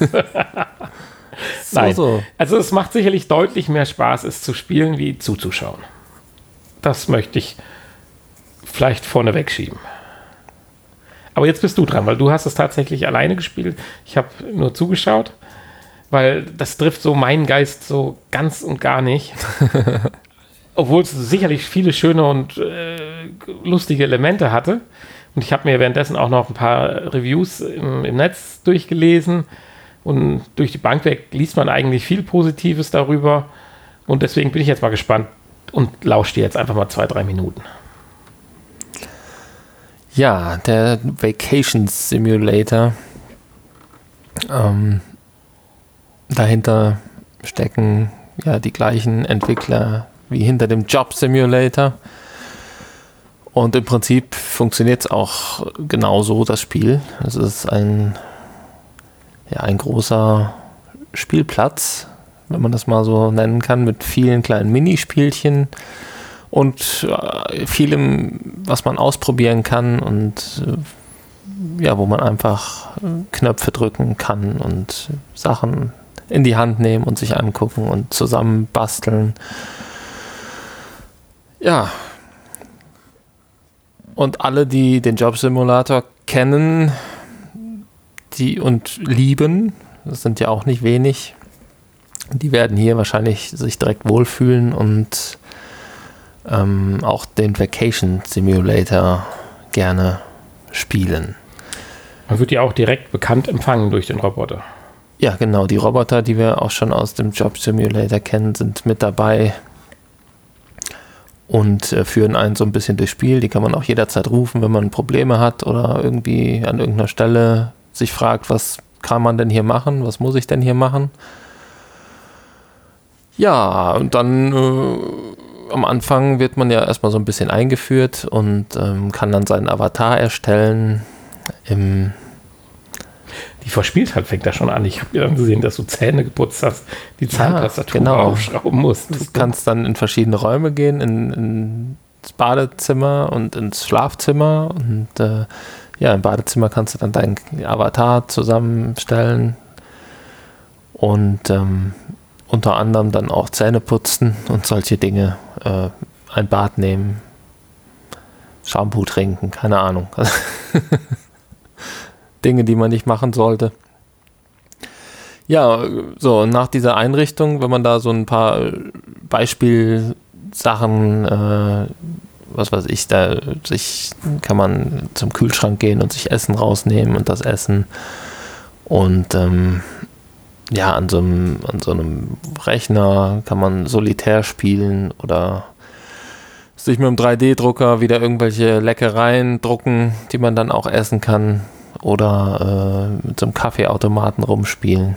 Nein, also es macht sicherlich deutlich mehr Spaß, es zu spielen, wie zuzuschauen. Das möchte ich vielleicht vorneweg schieben. Aber jetzt bist du dran, weil du hast es tatsächlich alleine gespielt. Ich habe nur zugeschaut, weil das trifft so meinen Geist so ganz und gar nicht. Obwohl es sicherlich viele schöne und lustige Elemente hatte. Und ich habe mir währenddessen auch noch ein paar Reviews im Netz durchgelesen. Und durch die Bank weg liest man eigentlich viel Positives darüber. Und deswegen bin ich jetzt mal gespannt und lausche dir jetzt einfach mal 2-3 Minuten. Ja, der Vacation Simulator. Dahinter stecken ja die gleichen Entwickler wie hinter dem Job Simulator. Und im Prinzip funktioniert es auch genauso, das Spiel. Es ist ein großer Spielplatz, wenn man das mal so nennen kann, mit vielen kleinen Minispielchen und vielem, was man ausprobieren kann und wo man einfach Knöpfe drücken kann und Sachen in die Hand nehmen und sich angucken und zusammen basteln. Ja. Und alle, die den Job-Simulator kennen und lieben, das sind ja auch nicht wenig, die werden hier wahrscheinlich sich direkt wohlfühlen und auch den Vacation Simulator gerne spielen. Man wird ja auch direkt bekannt empfangen durch den Roboter. Ja, genau. Die Roboter, die wir auch schon aus dem Job Simulator kennen, sind mit dabei und führen einen so ein bisschen durchs Spiel. Die kann man auch jederzeit rufen, wenn man Probleme hat oder irgendwie an irgendeiner Stelle sich fragt, was kann man denn hier machen? Was muss ich denn hier machen? Ja, und dann am Anfang wird man ja erstmal so ein bisschen eingeführt und kann dann seinen Avatar erstellen. Die Verspieltheit fängt da schon an. Ich habe ja dann gesehen, dass du Zähne geputzt hast, die Zahntastatur aufschrauben musst. Du kannst dann in verschiedene Räume gehen, in Badezimmer und ins Schlafzimmer. Und im Badezimmer kannst du dann deinen Avatar zusammenstellen und unter anderem dann auch Zähne putzen und solche Dinge, ein Bad nehmen, Shampoo trinken, keine Ahnung. Dinge, die man nicht machen sollte. Ja, so, nach dieser Einrichtung, wenn man da so ein paar Beispielsachen, was weiß ich, kann man zum Kühlschrank gehen und sich Essen rausnehmen und das essen. Und an so einem Rechner kann man Solitär spielen oder sich mit einem 3D-Drucker wieder irgendwelche Leckereien drucken, die man dann auch essen kann. Oder mit so einem Kaffeeautomaten rumspielen.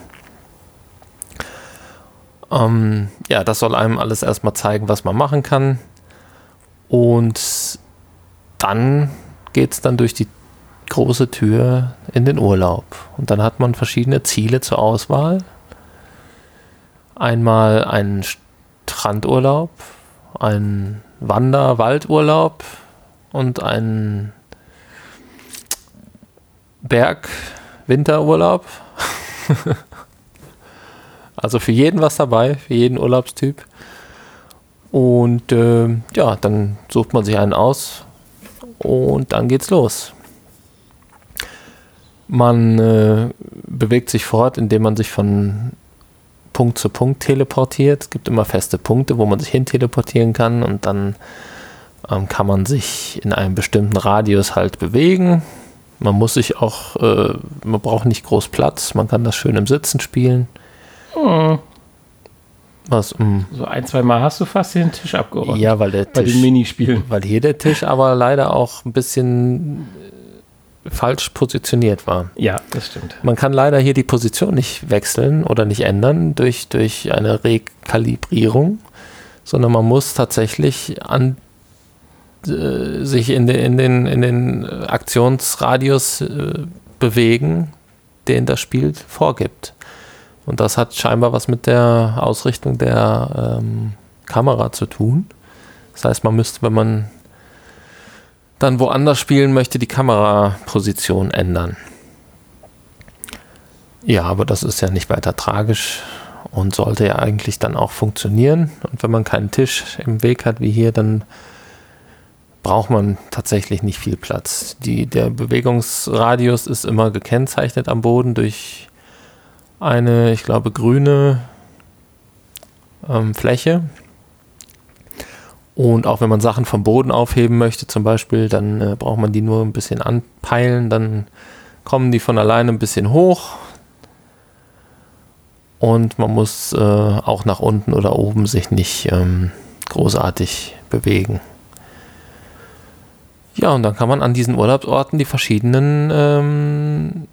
Das soll einem alles erstmal zeigen, was man machen kann. Und dann geht es dann durch die große Tür in den Urlaub. Und dann hat man verschiedene Ziele zur Auswahl. Einmal einen Strandurlaub, einen Wander-Waldurlaub und einen Berg-Winterurlaub. Also für jeden was dabei, für jeden Urlaubstyp. Und dann sucht man sich einen aus und dann geht's los. Man bewegt sich fort, indem man sich von Punkt zu Punkt teleportiert. Es gibt immer feste Punkte, wo man sich hin teleportieren kann und dann kann man sich in einem bestimmten Radius halt bewegen. Man muss sich auch, man braucht nicht groß Platz, man kann das schön im Sitzen spielen. Was? So 1-2 Mal hast du fast den Tisch abgeräumt. Ja, weil der Tisch, bei den Minispielen. Weil hier der Tisch aber leider auch ein bisschen falsch positioniert war. Ja, das stimmt. Man kann leider hier die Position nicht wechseln oder nicht ändern durch eine Rekalibrierung, sondern man muss tatsächlich sich in den Aktionsradius bewegen, den das Spiel vorgibt. Und das hat scheinbar was mit der Ausrichtung der Kamera zu tun. Das heißt, man müsste, wenn man dann woanders spielen möchte, die Kameraposition ändern. Ja, aber das ist ja nicht weiter tragisch und sollte ja eigentlich dann auch funktionieren. Und wenn man keinen Tisch im Weg hat wie hier, dann braucht man tatsächlich nicht viel Platz. Der Bewegungsradius ist immer gekennzeichnet am Boden durch eine, ich glaube, grüne Fläche. Und auch wenn man Sachen vom Boden aufheben möchte zum Beispiel, dann braucht man die nur ein bisschen anpeilen, dann kommen die von alleine ein bisschen hoch. Und man muss auch nach unten oder oben sich nicht großartig bewegen. Ja, und dann kann man an diesen Urlaubsorten die verschiedenen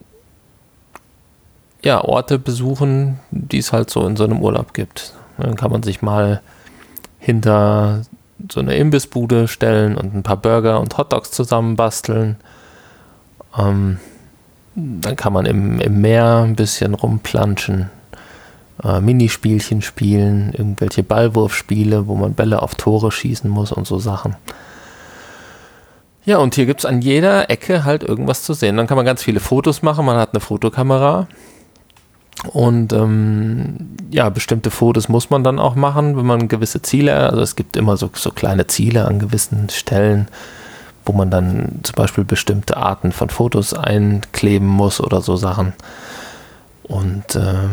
Orte besuchen, die es halt so in so einem Urlaub gibt. Dann kann man sich mal hinter so eine Imbissbude stellen und ein paar Burger und Hotdogs zusammenbasteln. Dann kann man im Meer ein bisschen rumplanschen, Minispielchen spielen, irgendwelche Ballwurfspiele, wo man Bälle auf Tore schießen muss und so Sachen. Ja, und hier gibt es an jeder Ecke halt irgendwas zu sehen. Dann kann man ganz viele Fotos machen, man hat eine Fotokamera. Und bestimmte Fotos muss man dann auch machen, wenn man gewisse Ziele, also es gibt immer so kleine Ziele an gewissen Stellen, wo man dann zum Beispiel bestimmte Arten von Fotos einkleben muss oder so Sachen. Und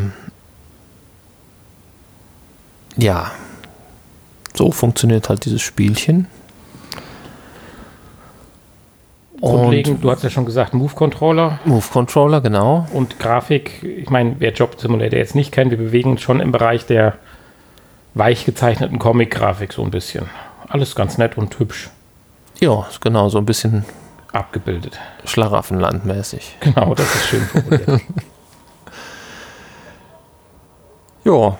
so funktioniert halt dieses Spielchen. Grundlegend, du hast ja schon gesagt, Move-Controller. Move-Controller, genau. Und Grafik, ich meine, wer Job Simulator jetzt nicht kennt, wir bewegen uns schon im Bereich der weich gezeichneten Comic-Grafik so ein bisschen. Alles ganz nett und hübsch. Ja, genau, so ein bisschen abgebildet. Schlaraffenlandmäßig. Genau, das ist schön formuliert. Ja.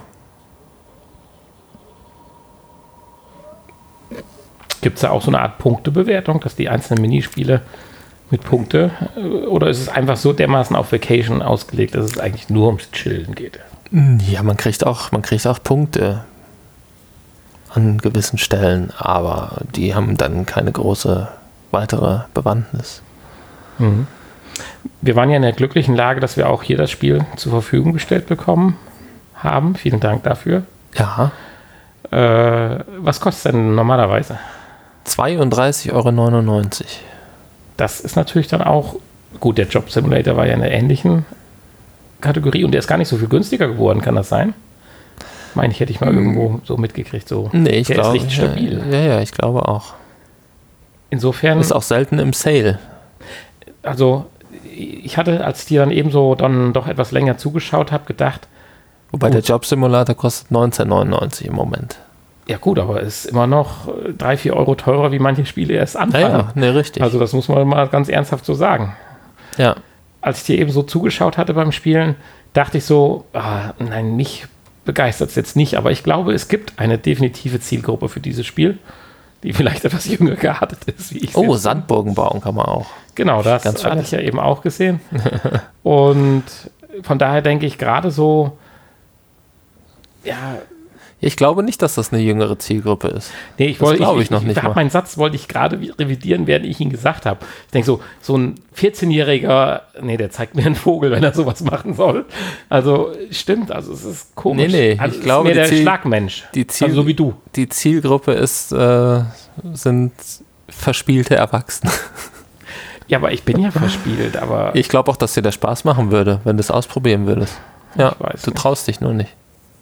Gibt es da auch so eine Art Punktebewertung, dass die einzelnen Minispiele mit Punkte, oder ist es einfach so dermaßen auf Vacation ausgelegt, dass es eigentlich nur ums Chillen geht? Ja, man kriegt auch Punkte. an gewissen Stellen, aber die haben dann keine große weitere Bewandtnis. Mhm. Wir waren ja in der glücklichen Lage, dass wir auch hier das Spiel zur Verfügung gestellt bekommen haben. Vielen Dank dafür. Ja. Was kostet es denn normalerweise? 32,99 €. Das ist natürlich dann auch, gut, der Job Simulator war ja in einer ähnlichen Kategorie und der ist gar nicht so viel günstiger geworden, kann das sein? Meine ich, hätte ich mal irgendwo so mitgekriegt. So. Nee, ich glaube, ist nicht stabil. Ja, ich glaube auch. Insofern. Ist auch selten im Sale. Also, ich hatte, als ich dir dann ebenso dann doch etwas länger zugeschaut habe, gedacht. Wobei der Job Simulator kostet 19,99 € im Moment. Ja gut, aber ist immer noch 3-4 € teurer, wie manche Spiele erst anfangen. Ja, ne, richtig. Also das muss man mal ganz ernsthaft so sagen. Ja. Als ich dir eben so zugeschaut hatte beim Spielen, dachte ich so, nein, mich begeistert es jetzt nicht, aber ich glaube, es gibt eine definitive Zielgruppe für dieses Spiel, die vielleicht etwas jünger geartet ist, wie ich. Oh, Sandburgen bauen kann man auch. Genau, das hatte ich ja eben auch gesehen. Und von daher denke ich gerade so, ja. Ich glaube nicht, dass das eine jüngere Zielgruppe ist. Nee, meinen Satz wollte ich gerade revidieren, während ich ihn gesagt habe. Ich denke so ein 14-Jähriger, der zeigt mir einen Vogel, wenn er sowas machen soll. Also stimmt, also es ist komisch. Nee, also ich glaube, der Schlagmensch, also so wie du. Die Zielgruppe sind verspielte Erwachsene. Ja, aber ich bin ja verspielt, aber... Ich glaube auch, dass dir das Spaß machen würde, wenn du es ausprobieren würdest. Ja, du traust dich nur nicht.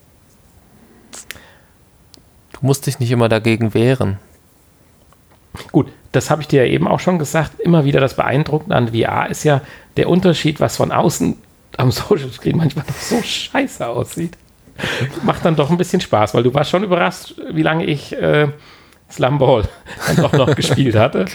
Du musst dich nicht immer dagegen wehren. Gut, das habe ich dir ja eben auch schon gesagt. Immer wieder das Beeindruckende an VR ist ja der Unterschied, was von außen am Social Screen manchmal noch so scheiße aussieht. Macht dann doch ein bisschen Spaß, weil du warst schon überrascht, wie lange ich Slumball dann doch noch gespielt hatte.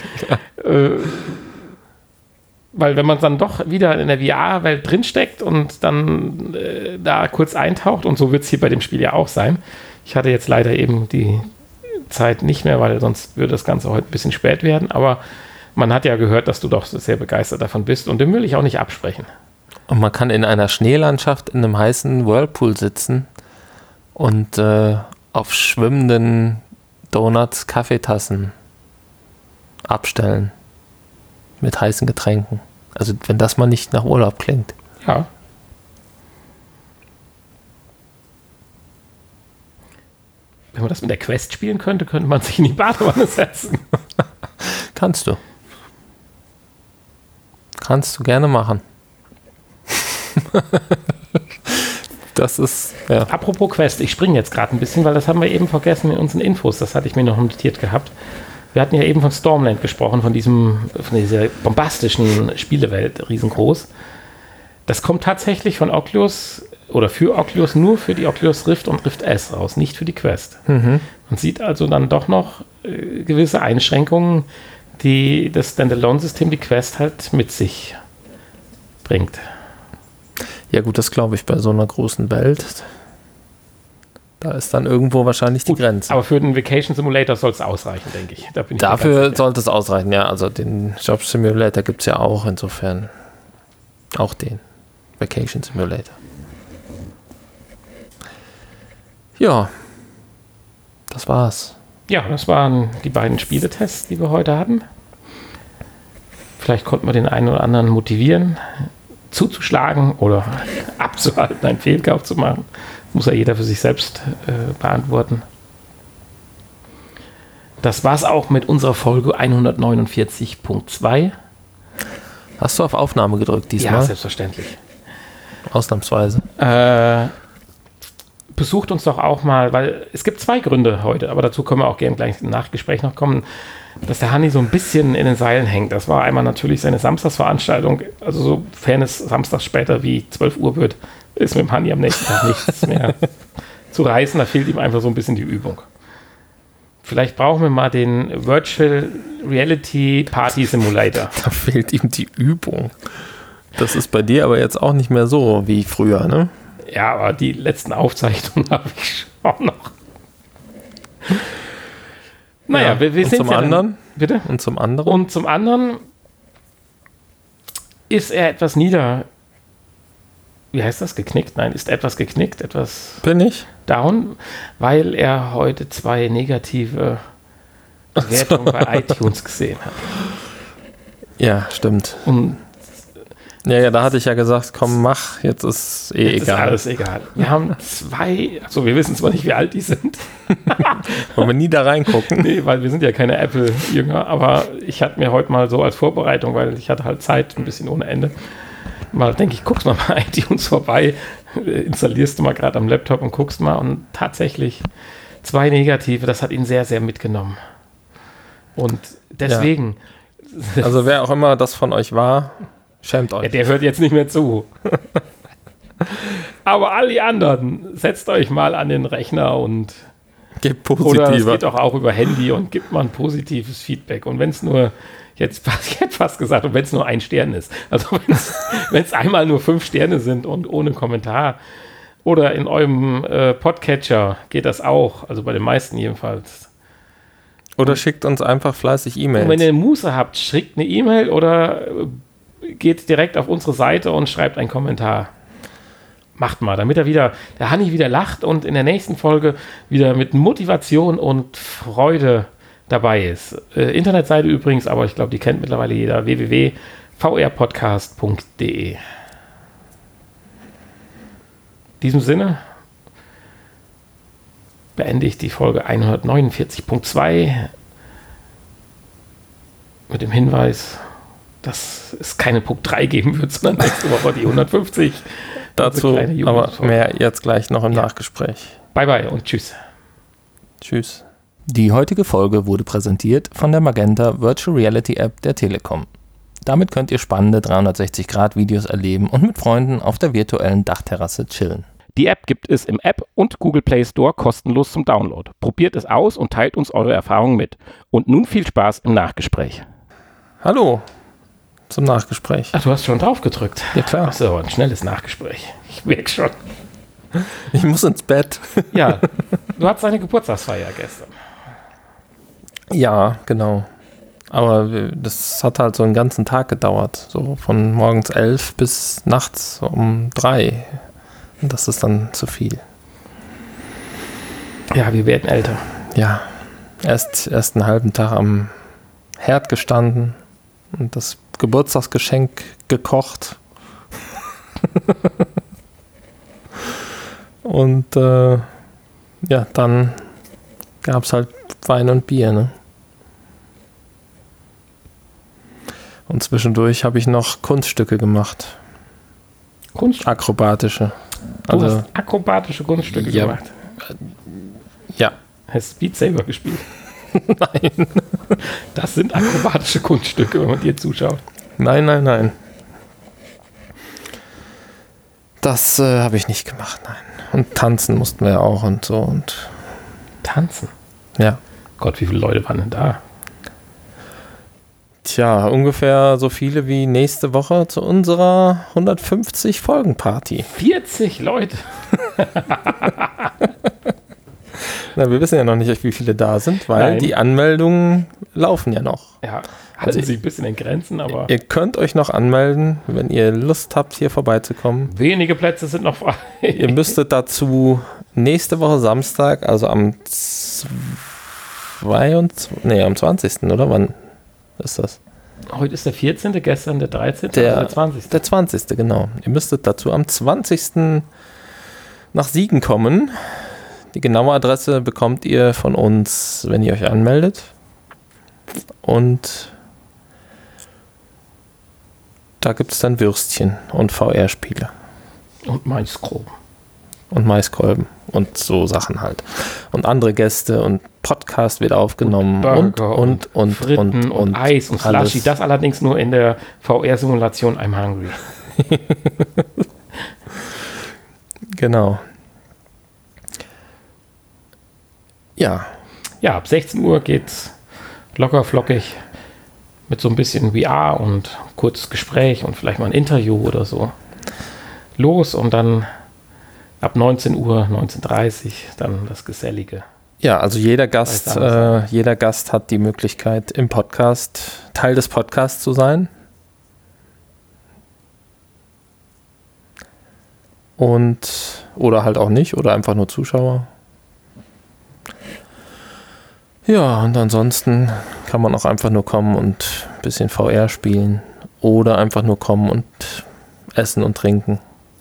Weil wenn man dann doch wieder in der VR-Welt drinsteckt und dann da kurz eintaucht, und so wird es hier bei dem Spiel ja auch sein. Ich hatte jetzt leider eben die Zeit nicht mehr, weil sonst würde das Ganze heute ein bisschen spät werden. Aber man hat ja gehört, dass du doch sehr begeistert davon bist. Und dem will ich auch nicht absprechen. Und man kann in einer Schneelandschaft in einem heißen Whirlpool sitzen und auf schwimmenden Donuts Kaffeetassen abstellen. Mit heißen Getränken. Also wenn das mal nicht nach Urlaub klingt. Ja. Wenn man das mit der Quest spielen könnte, könnte man sich in die Badewanne setzen. Kannst du. Kannst du gerne machen. Das ist, ja. Apropos Quest, ich springe jetzt gerade ein bisschen, weil das haben wir eben vergessen in unseren Infos. Das hatte ich mir noch notiert gehabt. Wir hatten ja eben von Stormland gesprochen, von dieser bombastischen Spielewelt, riesengroß. Das kommt tatsächlich von Oculus oder für Oculus nur für die Oculus Rift und Rift S raus, nicht für die Quest. Man sieht also dann doch noch gewisse Einschränkungen, die das Standalone-System, die Quest halt mit sich bringt. Ja gut, das glaube ich bei so einer großen Welt. Da ist dann irgendwo wahrscheinlich die Grenze. Aber für den Vacation Simulator soll es ausreichen, denke ich. Dafür sollte es ausreichen, ja. Also den Job Simulator gibt es ja auch, insofern auch den Vacation Simulator. Ja, das war's. Ja, das waren die beiden Spieletests, die wir heute hatten. Vielleicht konnten wir den einen oder anderen motivieren, zuzuschlagen oder abzuhalten, einen Fehlkauf zu machen. Muss ja jeder für sich selbst beantworten. Das war's auch mit unserer Folge 149.2. Hast du auf Aufnahme gedrückt diesmal? Ja, selbstverständlich. Ausnahmsweise. Besucht uns doch auch mal, weil es gibt zwei Gründe heute, aber dazu können wir auch gerne gleich im Nachgespräch noch kommen, dass der Hanni so ein bisschen in den Seilen hängt. Das war einmal natürlich seine Samstagsveranstaltung, also sofern es samstags später wie 12 Uhr wird, ist mit dem Hanni am nächsten Tag nichts mehr zu reißen, da fehlt ihm einfach so ein bisschen die Übung. Vielleicht brauchen wir mal den Virtual Reality Party Simulator. Da fehlt ihm die Übung. Das ist bei dir aber jetzt auch nicht mehr so wie früher, ne? Ja, aber die letzten Aufzeichnungen habe ich schon noch. Naja, wir sind zum anderen? Bitte? Und zum anderen? Und zum anderen ist er etwas wie heißt das, geknickt? Nein, ist etwas geknickt, etwas Bin ich? down, weil er heute 2 negative Bewertungen bei iTunes gesehen hat. Ja, stimmt. Und Ja, da hatte ich ja gesagt, komm, mach, jetzt ist jetzt egal. ist alles egal. Wir haben 2, also wir wissen zwar nicht, wie alt die sind. Wollen wir nie da reingucken? Nee, weil wir sind ja keine Apple-Jünger, aber ich hatte mir heute mal so als Vorbereitung, weil ich hatte halt Zeit, ein bisschen ohne Ende, mal denke ich, guckst mal bei iTunes vorbei, installierst du mal gerade am Laptop und guckst mal und tatsächlich 2 negative, das hat ihn sehr, sehr mitgenommen. Und deswegen... Also wer auch immer das von euch war, schämt euch. Ja, der hört jetzt nicht mehr zu. Aber all die anderen, setzt euch mal an den Rechner und Gebt oder es positiver. geht auch über Handy und gibt mal ein positives Feedback. Und wenn es nur, ich hätte fast gesagt, und wenn es nur 1 Stern ist. Also wenn es einmal nur 5 Sterne sind und ohne Kommentar. Oder in eurem Podcatcher geht das auch. Also bei den meisten jedenfalls. Oder schickt uns einfach fleißig Und wenn E-Mails. ihr Muße habt, schickt eine E-Mail oder geht direkt auf unsere Seite und schreibt einen Kommentar. Macht mal, damit der Hanni wieder lacht und in der nächsten Folge wieder mit Motivation und Freude dabei ist. Internetseite übrigens, aber ich glaube, die kennt mittlerweile jeder, www.vrpodcast.de. In diesem Sinne beende ich die Folge 149.2 mit dem Hinweis, dass es keine Punkt 3 geben wird, sondern nächste Woche die 150. Dazu kleine aber Jugendfolge. mehr jetzt gleich noch im Nachgespräch. Bye bye und tschüss. Tschüss. Die heutige Folge wurde präsentiert von der Magenta Virtual Reality App der Telekom. Damit könnt ihr spannende 360-Grad-Videos erleben und mit Freunden auf der virtuellen Dachterrasse chillen. Die App gibt es im App und Google Play Store kostenlos zum Download. Probiert es aus und teilt uns eure Erfahrungen mit. Und nun viel Spaß im Nachgespräch. Hallo zum Nachgespräch. Ach, du hast schon drauf gedrückt. Ja, klar. Ach so, ein schnelles Nachgespräch. Ich merke schon. Ich muss ins Bett. Ja, du hattest eine Geburtstagsfeier gestern. Ja, genau. Aber das hat halt so einen ganzen Tag gedauert. So von morgens 11 bis nachts um 3. Und das ist dann zu viel. Ja, wir werden älter. Ja, erst einen halben Tag am Herd gestanden und das Geburtstagsgeschenk gekocht. Und ja, dann gab es halt Wein und Bier, ne? Und zwischendurch habe ich noch Kunststücke gemacht. Akrobatische. Du Also, hast akrobatische Kunststücke ja. gemacht. ja. Hast Beat Saber gespielt? Nein. Das sind akrobatische Kunststücke, wenn man dir zuschaut. Nein. Das habe ich nicht gemacht, nein. Und tanzen mussten wir auch und so. Und Tanzen? ja. Gott, wie viele Leute waren denn da? Tja, ungefähr so viele wie nächste Woche zu unserer 150-Folgen-Party. 40 Leute. Na, wir wissen ja noch nicht, wie viele da sind, weil Nein. die Anmeldungen laufen ja noch. Ja, Also halten sich ein bisschen in Grenzen, aber Ihr könnt euch noch anmelden, wenn ihr Lust habt, hier vorbeizukommen. wenige Plätze sind noch frei. Ihr müsstet dazu nächste Woche Samstag, also am 20. oder wann ist das? Heute ist der 14., gestern der 13., Der- also der 20. Der 20. genau. Ihr müsstet dazu am 20. nach Siegen kommen. Die genaue Adresse bekommt ihr von uns, wenn ihr euch anmeldet. Und da gibt es dann Würstchen und VR-Spiele Und Maiskolben. und Maiskolben und so Sachen halt. Und andere Gäste und Podcast wird aufgenommen und Fritten und Eis und alles. Slushy. Das allerdings nur in der VR-Simulation I'm Hungry. Genau. Ja, Ja, ab 16 Uhr geht's locker flockig mit so ein bisschen VR und kurzes Gespräch und vielleicht mal ein Interview oder so los und dann ab 19 Uhr, 19:30 Uhr dann das Gesellige. ja, also jeder Gast hat die Möglichkeit, im Podcast Teil des Podcasts zu sein. Oder halt auch nicht, oder einfach nur Zuschauer. Ja, und ansonsten kann man auch einfach nur kommen und ein bisschen VR spielen. Oder einfach nur kommen und essen und trinken.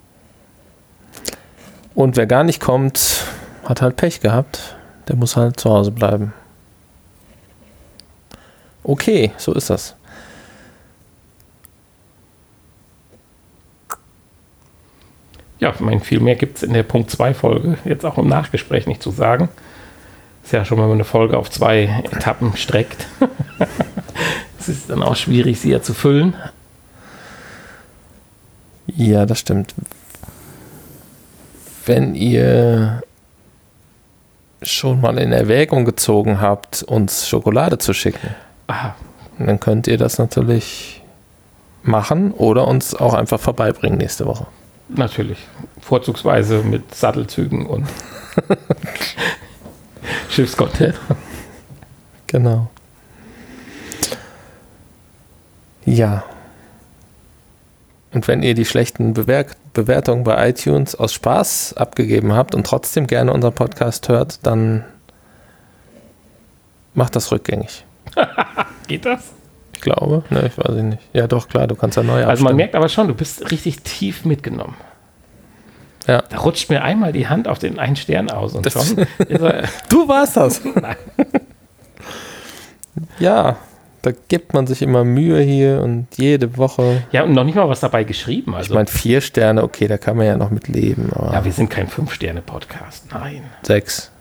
Und wer gar nicht kommt, hat halt Pech gehabt. Der muss halt zu Hause bleiben. Okay, so ist das. Ja, ich meine, viel mehr gibt es in der Punkt 2 Folge jetzt auch im Nachgespräch nicht zu sagen. Ist ja schon, wenn man eine Folge auf 2 Etappen streckt. Es ist dann auch schwierig, sie ja zu füllen. Ja, das stimmt. Wenn ihr schon mal in Erwägung gezogen habt, uns Schokolade zu schicken, dann könnt ihr das natürlich machen oder uns auch einfach vorbeibringen nächste Woche. Natürlich. Vorzugsweise mit Sattelzügen und Schiffscontent. Genau. Ja. Und wenn ihr die schlechten Bewertungen bei iTunes aus Spaß abgegeben habt und trotzdem gerne unseren Podcast hört, dann macht das rückgängig. Geht das? Ich glaube. Ne, ich weiß nicht. Ja, doch, klar, du kannst ja neu abstimmen. Also man merkt aber schon, du bist richtig tief mitgenommen. Ja. Da rutscht mir einmal die Hand auf den einen Stern aus und schon ist er. Du warst das! Nein. Ja, da gibt man sich immer Mühe hier und jede Woche. Ja, und noch nicht mal was dabei geschrieben. Also, Ich meine, 4 Sterne, okay, da kann man ja noch mit leben. Aber ja, wir sind kein 5-Sterne-Podcast. Nein. 6.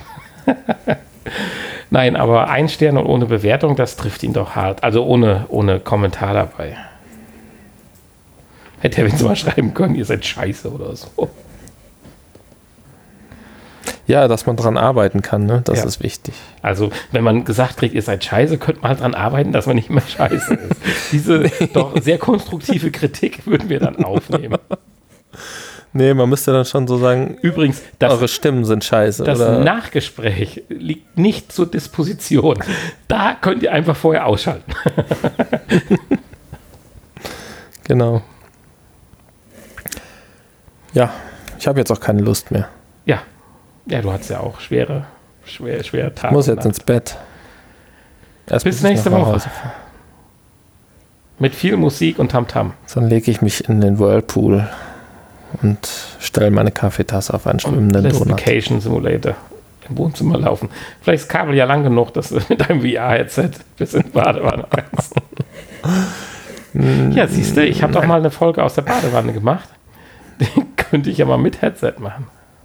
Nein, aber 1 Stern und ohne Bewertung, das trifft ihn doch hart. Also ohne Kommentar dabei. Hätte er wenigstens mal schreiben können, ihr seid scheiße oder so. Ja, dass man dran arbeiten kann, ne? Das Ja. ist wichtig. Also, wenn man gesagt kriegt, ihr seid scheiße, könnte man halt dran arbeiten, dass man nicht mehr scheiße ist. Diese doch sehr konstruktive Kritik würden wir dann aufnehmen. Nee, man müsste dann schon so sagen, Übrigens, eure Stimmen sind scheiße. das oder? Nachgespräch liegt nicht zur Disposition. Da könnt ihr einfach vorher ausschalten. Genau. Ja, ich habe jetzt auch keine Lust mehr. Ja. Ja, du hattest ja auch schwere Tage. Ich muss jetzt ins Bett. Erst Bis muss ich nächste noch nach Woche. Hause fahren. Mit viel Musik und Tamtam. Dann lege ich mich in den Whirlpool und stelle meine Kaffeetasse auf einen Und schwimmenden lässt Donut. Vacation Simulator im Wohnzimmer laufen. Vielleicht ist das Kabel ja lang genug, dass du mit deinem VR-Headset bis in die Badewanne kannst. Ja, siehst du, ich habe doch mal eine Folge aus der Badewanne gemacht. Die könnte ich ja mal mit Headset machen.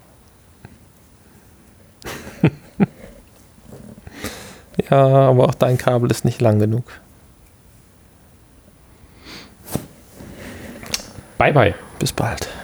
Ja, aber auch dein Kabel ist nicht lang genug. Bye, bye. Bis bald.